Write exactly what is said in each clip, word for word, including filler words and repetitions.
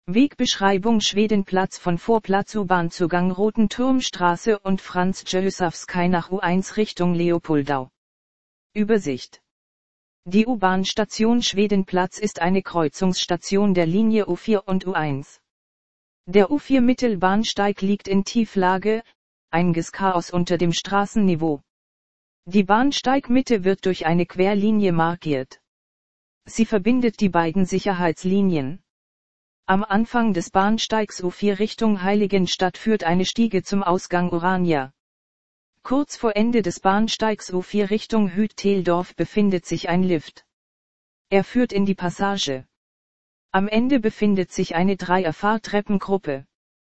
Wegbeschreibung Schwedenplatz von Vorplatz U-Bahn-Zugang Rotenturmstraße und Franz-Josefs-Kai nach U eins Richtung Leopoldau. Übersicht. Die U-Bahn-Station Schwedenplatz ist eine Kreuzungsstation der Linie U vier und U eins. Der U vier Mittelbahnsteig liegt in Tieflage, einiges Chaos unter dem Straßenniveau. Die Bahnsteigmitte wird durch eine Querlinie markiert. Sie verbindet die beiden Sicherheitslinien. Am Anfang des Bahnsteigs U vier Richtung Heiligenstadt führt eine Stiege zum Ausgang Urania. Kurz vor Ende des Bahnsteigs U vier Richtung Hüt-Teldorf befindet sich ein Lift. Er führt in die Passage. Am Ende befindet sich eine Dreier-Fahrtreppengruppe.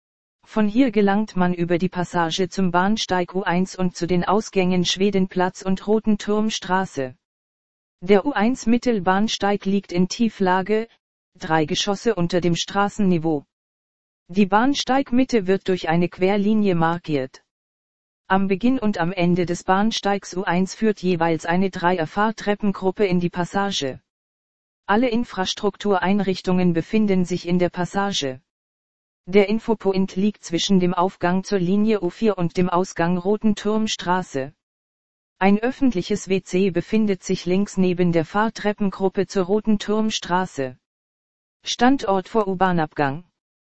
Von hier gelangt man über die Passage zum Bahnsteig U eins und zu den Ausgängen Schwedenplatz und Rotenturmstraße. Der U eins Mittelbahnsteig liegt in Tieflage, drei Geschosse unter dem Straßenniveau. Die Bahnsteigmitte wird durch eine Querlinie markiert. Am Beginn und am Ende des Bahnsteigs U eins führt jeweils eine Dreier-Fahrtreppengruppe in die Passage. Alle Infrastruktureinrichtungen befinden sich in der Passage. Der Infopoint liegt zwischen dem Aufgang zur Linie U vier und dem Ausgang Rotenturmstraße. Ein öffentliches W C befindet sich links neben der Fahrtreppengruppe zur Rotenturmstraße. Standort vor U-Bahn-Abgang.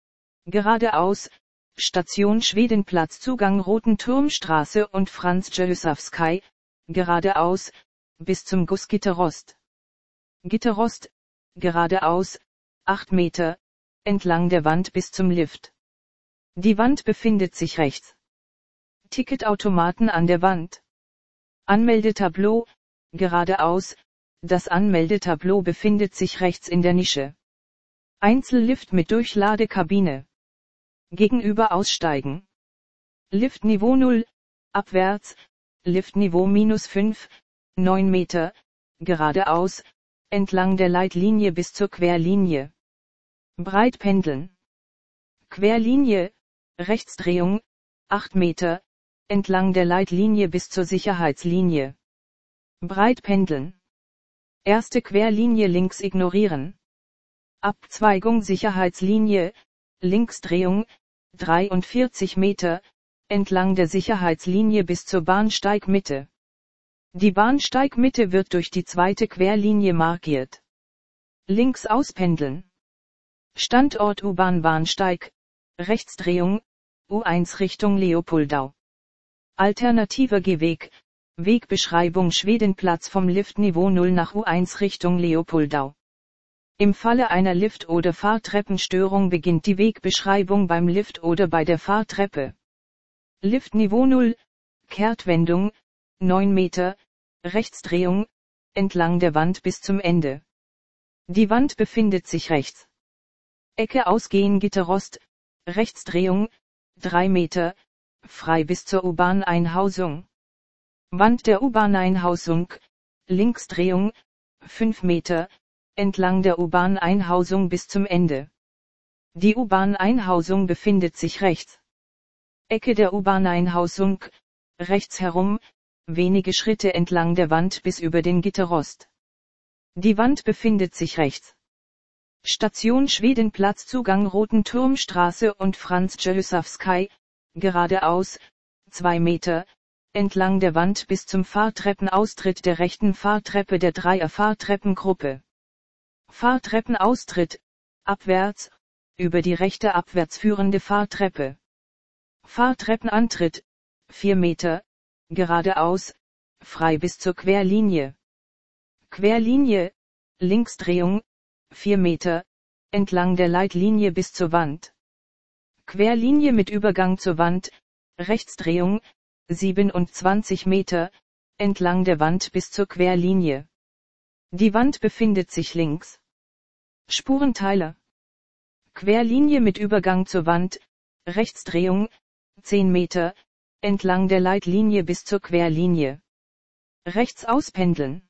Geradeaus, Station Schwedenplatz Zugang Rotenturmstraße und Franz-Josefs-Kai, geradeaus, bis zum Guss Gitterrost. Gitterrost, geradeaus, acht Meter, entlang der Wand bis zum Lift. Die Wand befindet sich rechts. Ticketautomaten an der Wand. Anmeldetableau, geradeaus, das Anmeldetableau befindet sich rechts in der Nische. Einzellift mit Durchladekabine. Gegenüber aussteigen. Liftniveau null, abwärts, Liftniveau minus fünf, neun Meter, geradeaus, entlang der Leitlinie bis zur Querlinie. Breit pendeln. Querlinie, Rechtsdrehung, acht Meter, entlang der Leitlinie bis zur Sicherheitslinie. Breit pendeln. Erste Querlinie links ignorieren. Abzweigung Sicherheitslinie, Linksdrehung, dreiundvierzig Meter, entlang der Sicherheitslinie bis zur Bahnsteigmitte. Die Bahnsteigmitte wird durch die zweite Querlinie markiert. Links auspendeln. Standort U-Bahn-Bahnsteig, Rechtsdrehung, U eins Richtung Leopoldau. Alternativer Gehweg, Wegbeschreibung Schwedenplatz vom Liftniveau null nach U eins Richtung Leopoldau. Im Falle einer Lift- oder Fahrtreppenstörung beginnt die Wegbeschreibung beim Lift oder bei der Fahrtreppe. Liftniveau null, Kehrtwendung, neun Meter, Rechtsdrehung, entlang der Wand bis zum Ende. Die Wand befindet sich rechts. Ecke ausgehen Gitterrost, Rechtsdrehung, drei Meter, frei bis zur U-Bahn-Einhausung. Wand der U-Bahn-Einhausung, Linksdrehung, fünf Meter, entlang der U-Bahn-Einhausung bis zum Ende. Die U-Bahn-Einhausung befindet sich rechts. Ecke der U-Bahn-Einhausung, rechts herum, wenige Schritte entlang der Wand bis über den Gitterrost. Die Wand befindet sich rechts. Station Schwedenplatz Zugang Rotenturmstraße und Franz-Josefs-Kai, geradeaus, zwei Meter, entlang der Wand bis zum Fahrtreppenaustritt der rechten Fahrtreppe der Dreier-Fahrtreppengruppe. Fahrtreppenaustritt, abwärts, über die rechte abwärts führende Fahrtreppe. Fahrtreppenantritt, vier Meter, geradeaus, frei bis zur Querlinie. Querlinie, Linksdrehung, vier Meter, entlang der Leitlinie bis zur Wand. Querlinie mit Übergang zur Wand, Rechtsdrehung, siebenundzwanzig Meter, entlang der Wand bis zur Querlinie. Die Wand befindet sich links. Spurenteiler. Querlinie mit Übergang zur Wand, Rechtsdrehung, zehn Meter, entlang der Leitlinie bis zur Querlinie. Rechts auspendeln.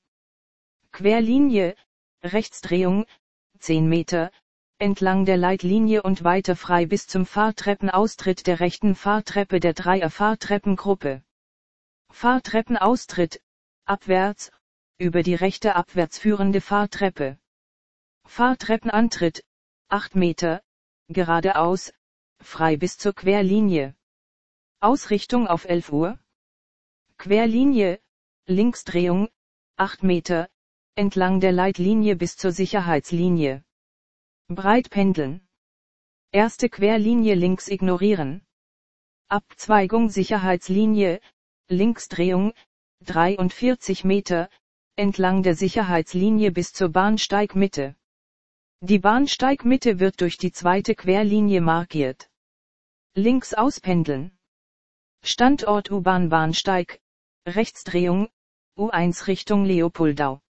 Querlinie, Rechtsdrehung, zehn Meter, entlang der Leitlinie und weiter frei bis zum Fahrtreppenaustritt der rechten Fahrtreppe der Dreier-Fahrtreppengruppe. Fahrtreppenaustritt, abwärts, über die rechte abwärts führende Fahrtreppe. Fahrtreppenantritt, acht Meter, geradeaus, frei bis zur Querlinie. Ausrichtung auf elf Uhr. Querlinie, Linksdrehung, acht Meter, entlang der Leitlinie bis zur Sicherheitslinie. Breit pendeln. Erste Querlinie links ignorieren. Abzweigung Sicherheitslinie, Linksdrehung, dreiundvierzig Meter, entlang der Sicherheitslinie bis zur Bahnsteigmitte. Die Bahnsteigmitte wird durch die zweite Querlinie markiert. Links auspendeln. Standort U-Bahn Bahnsteig, Rechtsdrehung, U eins Richtung Leopoldau.